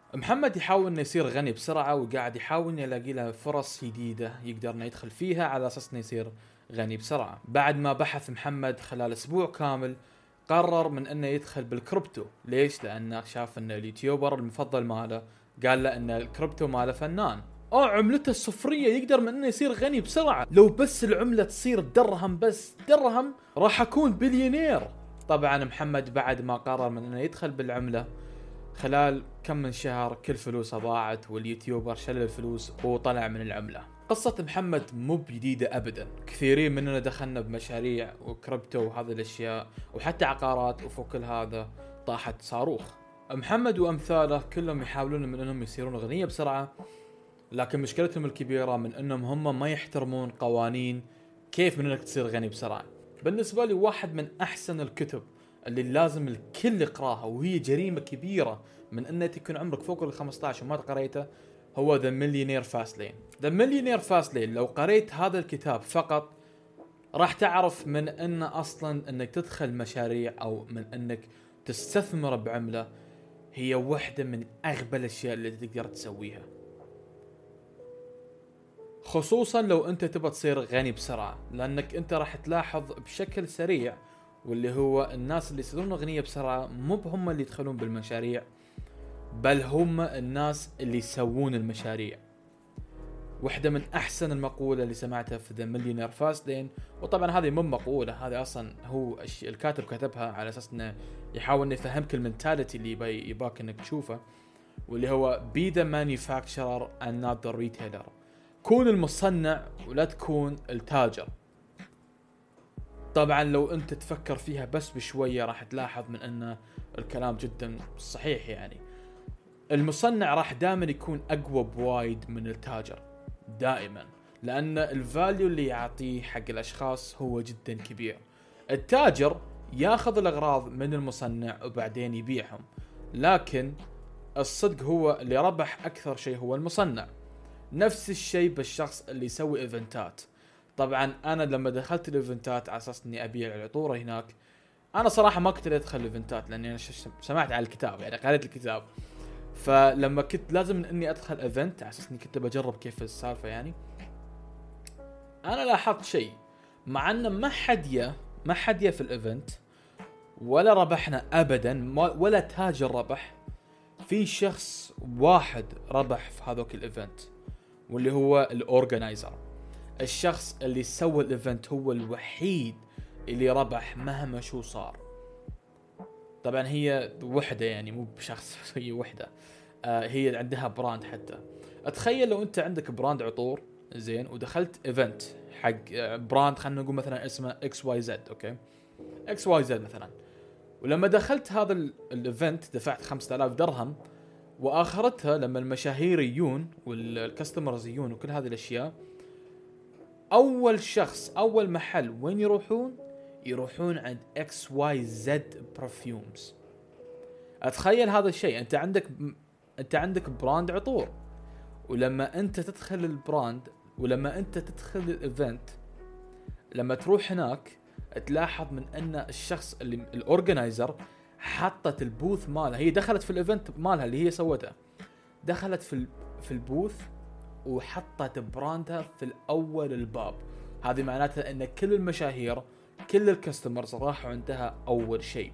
محمد يحاول انه يصير غني بسرعة، وقاعد يحاول انه يلاقي له فرص جديدة يقدر انه يدخل فيها على اساس انه يصير غني بسرعة. بعد ما بحث محمد خلال اسبوع كامل، قرر من انه يدخل بالكريبتو. ليش؟ لانه شاف ان اليوتيوبر المفضل ماله قال له ان الكريبتو ماله فنان، عملته الصفرية يقدر من انه يصير غني بسرعة. لو بس العملة تصير درهم، بس درهم، راح اكون بليونير. طبعا محمد بعد ما قرر من انه يدخل بالعملة، خلال كم من شهر كل فلوسه ضاعت، واليوتيوبر شل الفلوس وطلع من العملة. قصة محمد مو بجديدة أبدا، كثيرين مننا دخلنا بمشاريع وكريبتو وهذه الأشياء، وحتى عقارات، وفوق كل هذا طاحت صاروخ. محمد وأمثاله كلهم يحاولون من أنهم يصيرون غنية بسرعة، لكن مشكلتهم الكبيرة من أنهم هم ما يحترمون قوانين كيف من أنك تصير غني بسرعة. بالنسبة لي واحد من أحسن الكتب اللي لازم الكل يقراها، وهي جريمة كبيرة من أن تكون عمرك فوق ال 15 وما قريته، هو The Millionaire Fast Lane. The Millionaire Fast Lane لو قريت هذا الكتاب فقط راح تعرف من أن أصلا أنك تدخل مشاريع أو من أنك تستثمر بعملة هي واحدة من أغبى الأشياء اللي تقدر تسويها، خصوصا لو أنت تبى تصير غني بسرعة. لأنك أنت راح تلاحظ بشكل سريع، واللي هو الناس اللي يصيرون غنية بسرعة مو بهم اللي يدخلون بالمشاريع، بل هم الناس اللي يسوون المشاريع. واحدة من أحسن المقولة اللي سمعتها في The Millionaire Fast Lane، وطبعا هذه مو مقولة، هذه أصلا هو الكاتب كتبها على أساس أنه يحاول أن يفهمك المنتاليتي اللي يباك أنك تشوفه، واللي هو Be the manufacturer and not the retailer. كون المصنع ولا تكون التاجر. طبعا لو أنت تفكر فيها بس بشوية راح تلاحظ من أن الكلام جدا صحيح. يعني المصنع راح دائما يكون أقوى بوايد من التاجر دائما، لأن الفاليو اللي يعطيه حق الأشخاص هو جدا كبير. التاجر ياخذ الأغراض من المصنع وبعدين يبيعهم، لكن الصدق هو اللي ربح أكثر شيء هو المصنع. نفس الشيء بالشخص اللي يسوي إيفنتات. طبعا أنا لما دخلت الإيفنتات على أساس إني أبيع العطورة هناك، أنا صراحة ما كنت أدخل الإيفنتات لأني أنا سمعت على الكتاب، يعني قريت الكتاب. فلما كنت لازم إني أدخل إيفنت على أساس إني كنت بجرب كيف السالفة، يعني أنا لاحظت شيء، مع أن ما حد في الإيفنت ولا ربحنا أبدا، ولا تاجر ربح. في شخص واحد ربح في هذاك الإيفنت، واللي هو الأورجنايزر. الشخص اللي سوى الإيفنت هو الوحيد اللي ربح مهما شو صار. طبعا هي وحدة، يعني مو بشخص، هي وحدة. هي عندها براند. حتى اتخيل لو انت عندك براند عطور زين ودخلت ايفنت حق براند، خلينا نقول مثلا اسمه XYZ، اوكي، XYZ مثلا، ولما دخلت هذا الايفنت دفعت 5000 درهم، واخرتها لما المشاهير يجون والكاستمرز يجون وكل هذه الاشياء، اول محل وين يروحون عند XYZ برفيومز. اتخيل هذا الشيء، انت عندك براند عطور، ولما انت تدخل البراند، ولما انت تدخل الايفنت، لما تروح هناك تلاحظ من ان الشخص اللي الاورجنايزر حطت البوث مالها، هي دخلت في الايفنت مالها اللي هي سوتها، دخلت في البوث وحطت براندها في الاول الباب. هذه معناتها ان كل المشاهير كل الكاستمرز راحوا عندها اول شيء.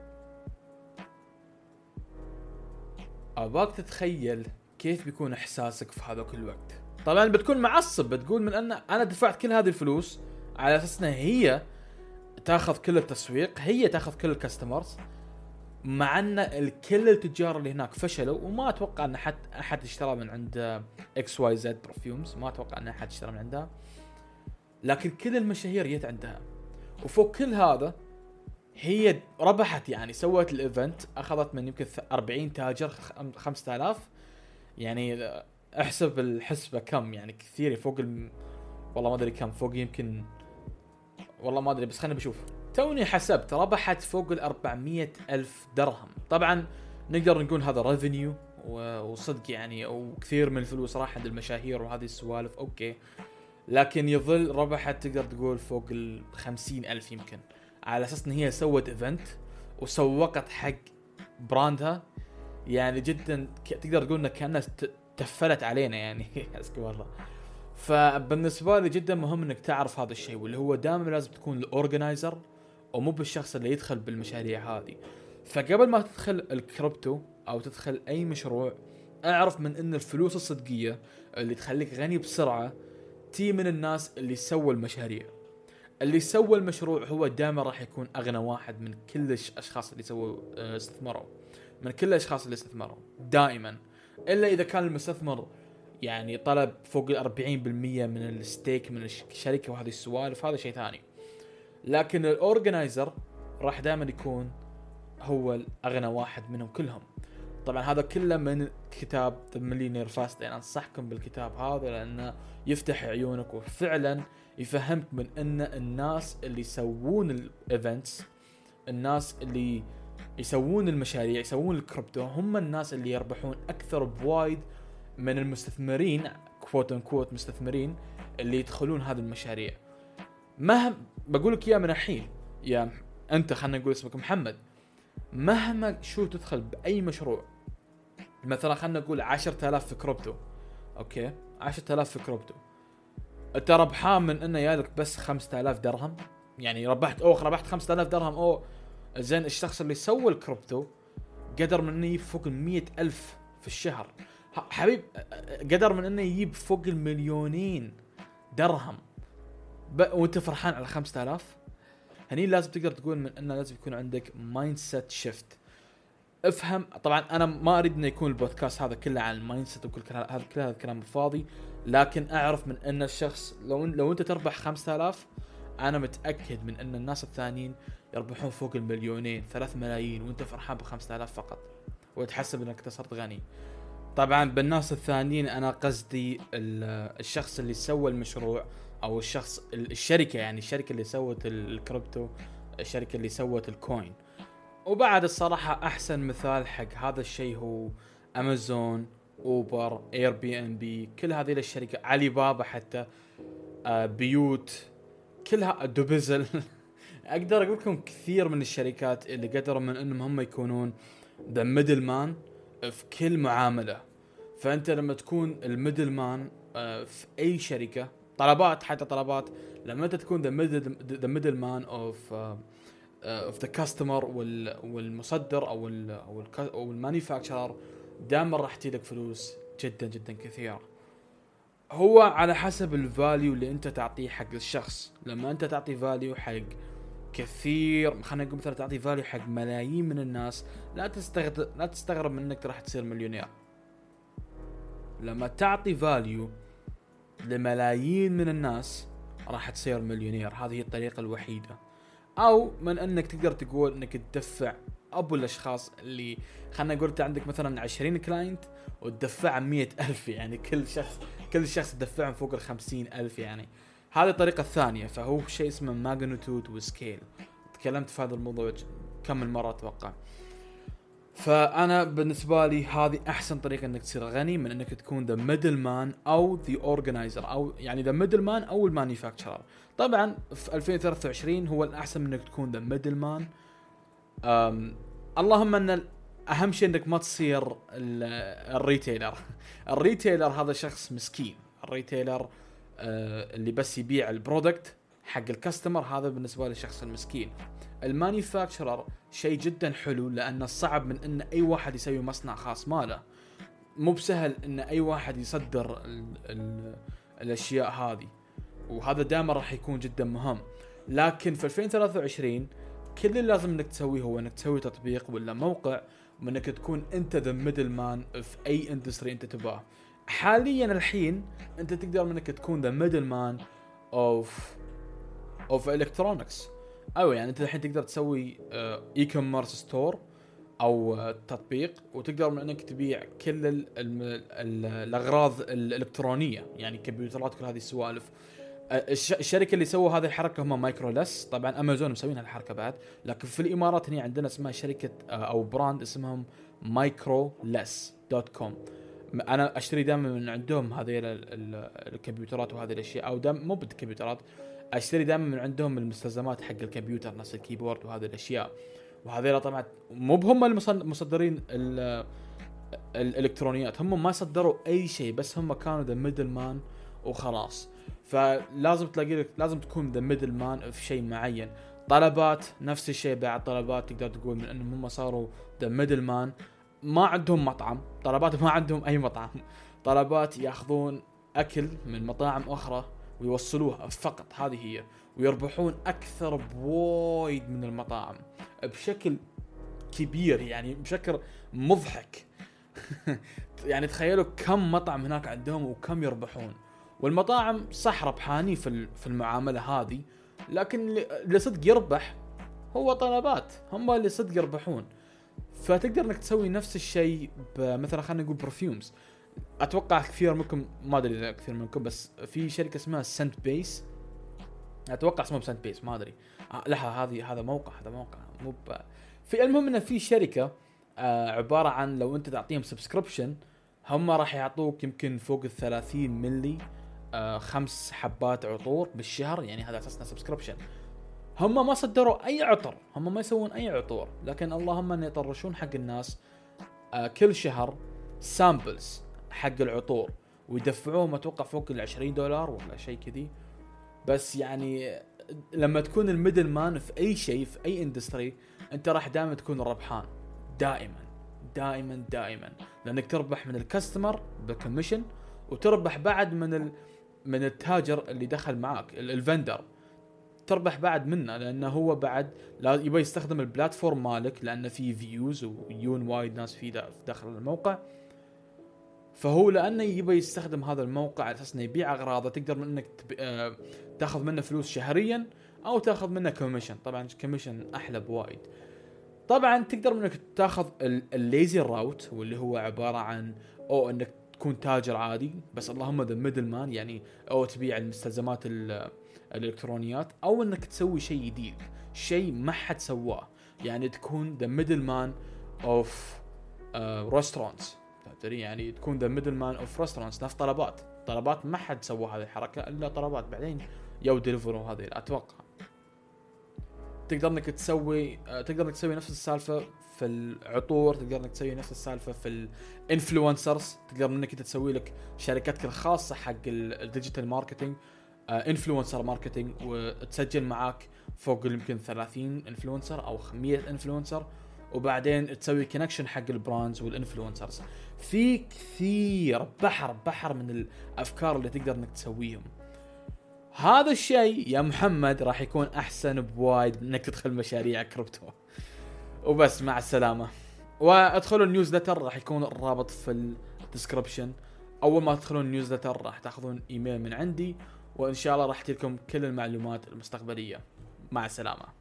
أباك تتخيل كيف بيكون إحساسك في هذا كل وقت. طبعا بتكون معصب، بتقول من أن أنا دفعت كل هذه الفلوس على أساسنا هي تأخذ كل التسويق، هي تأخذ كل الكاستمرز، مع أن الكل التجار اللي هناك فشلوا، وما أتوقع أن أحد اشترى من عند XYZ برفيومز، ما أتوقع أن أحد اشترى من عندها، لكن كل المشاهير جت عندها. وفوق كل هذا هي ربحت، يعني سوت الايفنت اخذت من يمكن 40 تاجر 5000، يعني احسب الحسبة كم، يعني كثير، فوق والله ما ادري كم، فوق يمكن، والله ما ادري، بس خلينا بشوف. توني حسبت ربحت فوق 400,000 درهم. طبعا نقدر نقول هذا ريفينيو وصدق يعني، وكثير من الفلوس راح عند المشاهير وهذه السوالف، اوكي، لكن يظل ربحت تقدر تقول فوق 50,000 يمكن، على أساس إن هي سوت إيفنت وسوقت حق براندها. يعني جدا تقدر تقول انك كأنها تفلت علينا يعني. اسكت والله. فبالنسبه لي جدا مهم انك تعرف هذا الشيء، واللي هو دائما لازم تكون الاورجنايزر ومو بالشخص اللي يدخل بالمشاريع هذه. فقبل ما تدخل الكريبتو او تدخل اي مشروع، اعرف من ان الفلوس الصدقيه اللي تخليك غني بسرعه تي من الناس اللي سووا المشاريع. اللي سوى المشروع هو دائما راح يكون اغنى واحد من كل الاشخاص اللي سووا استثمروا، من كل الاشخاص اللي استثمروا دائما، الا اذا كان المستثمر يعني طلب فوق 40% من الستيك من الشركه وهذه السوالف، هذا شيء ثاني. لكن الاورجنايزر راح دائما يكون هو الاغنى واحد منهم كلهم. طبعا هذا كله من كتاب The Millionaire Fast، يعني انصحكم بالكتاب هذا لانه يفتح عيونك وفعلا يفهمك من ان الناس اللي يسوون الايفنتس، الناس اللي يسوون المشاريع، يسوون الكريبتو، هم الناس اللي يربحون اكثر بوايد من المستثمرين كوت ان كوت مستثمرين اللي يدخلون هذه المشاريع. مهما بقول لك يا من الحين يا انت، خلينا نقول اسمك محمد، مهما شو تدخل باي مشروع، مثلا خلينا نقول 10,000 في كريبتو، اوكي 10,000 في كريبتو، انت ربحان من انه يالك بس 5,000 درهم، يعني ربحت ربحت 5,000 درهم. زين الشخص اللي سوى الكريبتو قدر من انه يجيب فوق 100,000 في الشهر، حبيب قدر من انه يجيب فوق 2,000,000 درهم وانت فرحان على 5,000. هني لازم تقدر تقول من انه لازم يكون عندك مايند سيت شيفت. افهم، طبعا انا ما اريد انه يكون البودكاست هذا كله عن المايند سيت وكل هذا الكلام الفاضي، لكن اعرف من ان الشخص لو انت تربح 5,000، انا متاكد من ان الناس الثانيين يربحون فوق 2,000,000 3,000,000 وانت فرحان ب5,000 فقط وتحسب انك صرت غني. طبعا بالناس الثانيين انا قصدي الشخص اللي سوى المشروع او الشخص الشركه، يعني الشركه اللي سوت الكريبتو، الشركه اللي سوت الكوين. وبعد الصراحه احسن مثال حق هذا الشيء هو امازون، اوبر، اير بي ان بي، كل هذه الشركات، علي بابا حتى، بيوت، كلها دوبيزل. اقدر اقول لكم كثير من الشركات اللي قدروا من انهم هم يكونون ذا ميدل مان في كل معامله. فانت لما تكون الميدل مان في اي شركه، طلبات، حتى طلبات، لما انت تكون ذا ميدل مان اوف ذا كاستمر والمصدر او المانيفاكتشرر، دائما راح تجيلك فلوس جدا جدا كثيره. هو على حسب الفاليو اللي انت تعطيه حق الشخص. لما انت تعطي فاليو حق كثير، خلينا نقول مثلا تعطي فاليو حق ملايين من الناس، لا تستغرب من انك راح تصير مليونير. لما تعطي فاليو لملايين من الناس راح تصير مليونير. هذه هي الطريقة الوحيدة. او من انك تقدر تقول انك تدفع ابو الاشخاص اللي، خلينا نقول انت عندك مثلا 20 كلاينت وتدفع 100,000، يعني كل شخص تدفعهم فوق 50,000 يعني. هذه الطريقة الثانية، فهو شيء اسمه ماغنيتود وسكيل. تكلمت في هذا الموضوع كم من مرة اتوقع. فانا بالنسبه لي هذه احسن طريقه انك تصير غني، من انك تكون ذا ميدل مان او ذا اورجنايزر، او يعني ذا ميدل مان او المانيفاكتشرر. طبعا في 2023 هو الاحسن من انك تكون ذا ميدل مان. اللهم ان اهم شيء انك ما تصير الريتيلر. الريتيلر هذا شخص مسكين. الريتيلر اللي بس يبيع البرودكت حق الكاستمر، هذا بالنسبه لي الشخص المسكين. المانيفاكتشرر شيء جدا حلو، لأنه صعب من أن أي واحد يسوي مصنع خاص ماله. مو بسهل أن أي واحد يصدر الأشياء هذه، وهذا دائما راح يكون جدا مهم. لكن في 2023 كل اللي لازم أنك تسويه هو أنك تسوي تطبيق ولا موقع، وأنك تكون أنت ذا ميدل مان في أي اندستري أنت تباه. حاليا الحين أنت تقدر أنك تكون ذا ميدل مان أوف إلكترونكس. أو يعني أنت الحين تقدر تسوي إي كوميرس ستور أو تطبيق، وتقدر من أنك تبيع كل الأغراض الإلكترونية، يعني كمبيوترات، كل هذه السوالف. الشركة اللي سووا هذه الحركة هم مايكرولس. طبعا أمازون مسوين هالحركة بعد، لكن في الإمارات هنا عندنا اسمها شركة أو براند اسمهم microless.com. أنا أشتري دائما من عندهم هذه الكمبيوترات وهذه الأشياء، أو مو بالكمبيوترات، اشتري دائما من عندهم المستلزمات حق الكمبيوتر، نفس الكيبورد وهذه الاشياء. وهذول طبعا مو بهم المصدرين الالكترونيات. هم ما صدروا اي شيء، بس هم كانوا ذا ميدل مان وخلاص. فلازم تلاقي لك، لازم تكون ذا ميدل مان في شيء معين. طلبات نفس الشيء، بعد طلبات تقدر تقول من انهم هم صاروا ذا ميدل مان. ما عندهم مطعم، طلبات ما عندهم اي مطعم. طلبات ياخذون اكل من مطاعم اخرى ويوصلوها فقط، هذه هي، ويربحون اكثر بوايد من المطاعم بشكل كبير، يعني بشكل مضحك. يعني تخيلوا كم مطعم هناك عندهم وكم يربحون. والمطاعم صح ربحانين في المعاملة هذه، لكن اللي صدق يربح هو طلبات، هم اللي صدق يربحون. فتقدر انك تسوي نفس الشيء مثلا خلينا نقول برفيومز. اتوقع كثير منكم، ما ادري اذا كثير منكم، بس في شركة اسمها سنت بيس، اتوقع اسمه سنت بيس، ما ادري. هذا موقع مو في. المهم انه في شركة عبارة عن لو انت تعطيهم سبسكريبشن، هم راح يعطوك يمكن فوق 30 ملي 5 حبات عطور بالشهر، يعني هذا اساسنا سبسكريبشن. هم ما صدروا اي عطر، هم ما يسوون اي عطور، لكن اللهم ان يطرشون حق الناس كل شهر سامبلز حق العطور، ويدفعوهم اتوقع فوق $20 ولا شيء كذي. بس يعني لما تكون الميدل مان في اي شيء، في اي اندستري، انت راح دائما تكون الربحان، دائما، لانك تربح من الكاستمر بالكوميشن، وتربح بعد من التاجر اللي دخل معاك، الفندر، تربح بعد منه، لانه هو بعد لا يبغى يستخدم البلاتفورم مالك، لانه في فيوز ويون وايد ناس في داخل الموقع. فهو لانه يبغى يستخدم هذا الموقع على اساس انه يبيع اغراضه، تقدر من انك تاخذ منه فلوس شهريا او تاخذ منه كوميشن. طبعا كوميشن احلى بوايد. طبعا تقدر منك تاخذ الليزي راوت، واللي هو عباره عن او انك تكون تاجر عادي، بس اللهم ذا ميدل مان، يعني او تبيع المستلزمات الالكترونيات، او انك تسوي شيء جديد، شيء ما حد سواه، يعني تكون ذا ميدل مان اوف ريستورانتس، يعني تكون ذا ميدل مان اوف ريستورانتس. نفس طلبات ما حد سوى هذه الحركه الا طلبات، بعدين يو ديليفروا هذه. اتوقع تقدر انك تسوي نفس السالفه في العطور، تقدر انك تسوي نفس السالفه في الانفلونسرز، تقدر انك انت تسوي لك شركاتك الخاصه حق الديجيتال ماركتينج، انفلونسر ماركتينج، وتسجل معاك فوق يمكن 30 انفلونسر او 100 انفلونسر، وبعدين تسوي كونكشن حق البراندز والانفلونسرز. في كثير بحر من الافكار اللي تقدر انك تسويهم. هذا الشيء يا محمد راح يكون احسن بوايد انك تدخل مشاريع كريبتو. وبس، مع السلامه. وادخلوا النيوزلتر، راح يكون الرابط في الديسكربشن. اول ما تدخلون النيوزلتر راح تاخذون ايميل من عندي، وان شاء الله راح تجيكم كل المعلومات المستقبليه. مع السلامه.